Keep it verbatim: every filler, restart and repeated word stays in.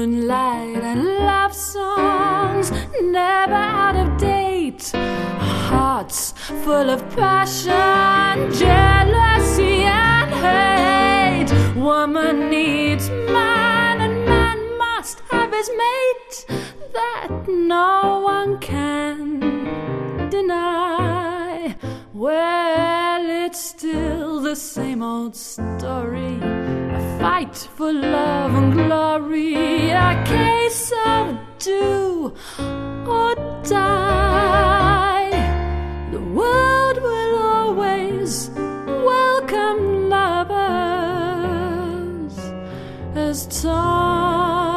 moonlight and love songs, never out of date. Hearts full of passion, jealousy and hate. Woman needs man and man must have his mate. That no one can deny. Well, it's still the same old story. A fight for love and glory, a case of do or die. The world will always welcome lovers as time